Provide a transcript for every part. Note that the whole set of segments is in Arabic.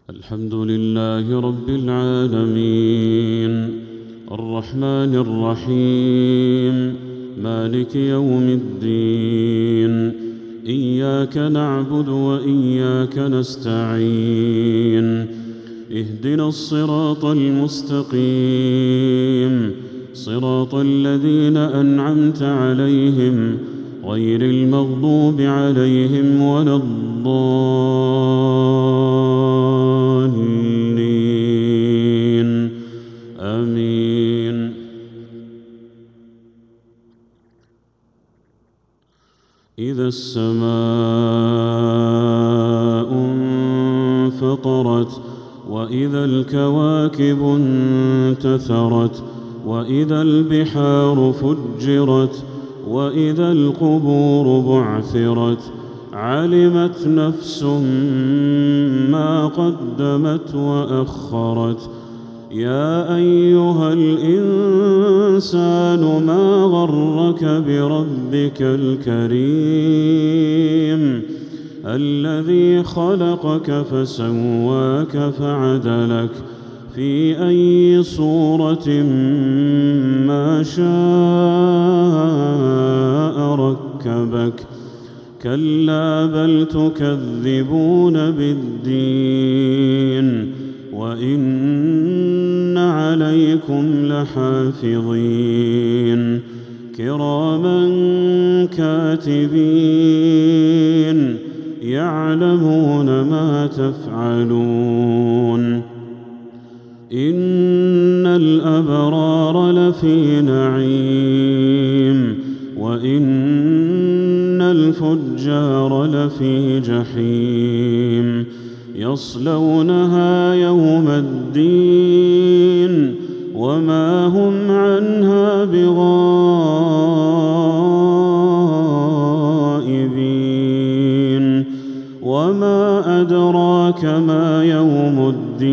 الحمد لله رب العالمين الرحمن الرحيم مالك يوم الدين إياك نعبد وإياك نستعين اهدنا الصراط المستقيم صراط الذين أنعمت عليهم غير المغضوب عليهم ولا الضالين آمين. إذا السماء انفطرت وإذا الكواكب انتثرت وإذا البحار فجرت وإذا القبور بعثرت علمت نفس ما قدمت وأخرت. يا أيها الإنسان ما غرك بربك الكريم الذي خلقك فسواك فعدلك في أي صورة ما شاء ركبك. كلا بل تكذبون بالدين وإن عليكم لحافظين كراما كاتبين يعلمون ما تفعلون. إن الأبرار لفي نعيم وإن الفجار لفي جحيم يصلونها يوم الدين وما هم عنها بغائبين. وما أدراك ما يوم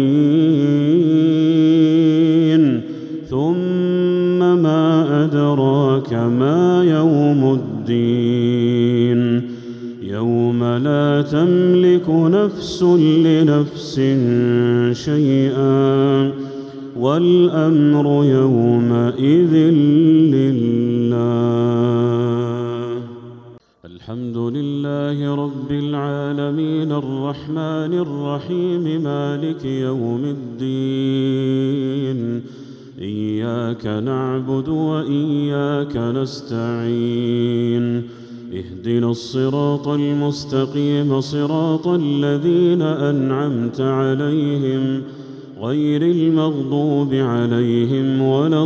الدين ثم ما أدراك ما يوم الدين يوم لا تملك نفس لنفس شيئا والأمر يومئذ لله. الحمد لله رب العالمين الرحمن الرحيم مالك يوم الدين إياك نعبد وإياك نستعين اهدنا الصراط المستقيم صراط الذين أنعمت عليهم غير المغضوب عليهم ولا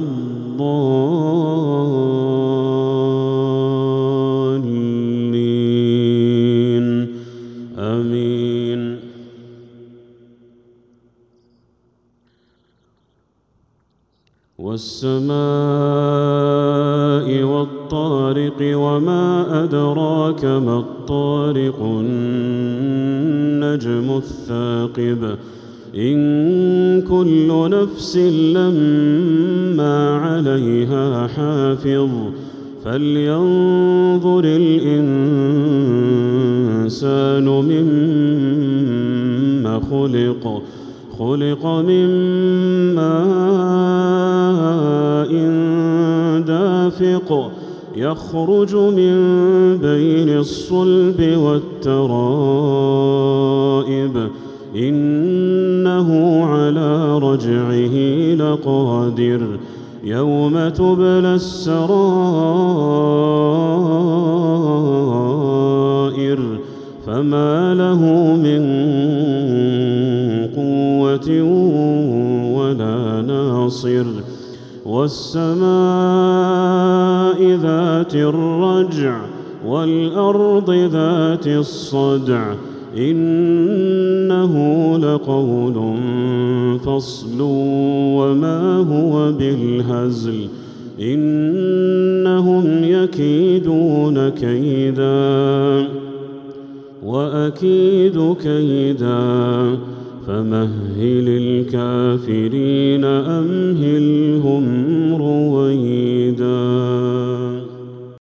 الضالين آمين. والسماء والطارق وما أدراك ما الطارق النجم الثاقب إن كل نفس لما عليها حافظ فلينظر الإنسان مما خلق من ماء دافق يخرج من بين الصلب والترائب إنه على رجعه لقادر يوم تبلى السرائر فما له من قوة ولا ناصر. والسماء ذات الرجع والأرض ذات الصدع إنه لقول فصل وما هو بالهزل إنهم يكيدون كيدا وأكيد كيدا فمهل الكافرين أمهلهم رويدا.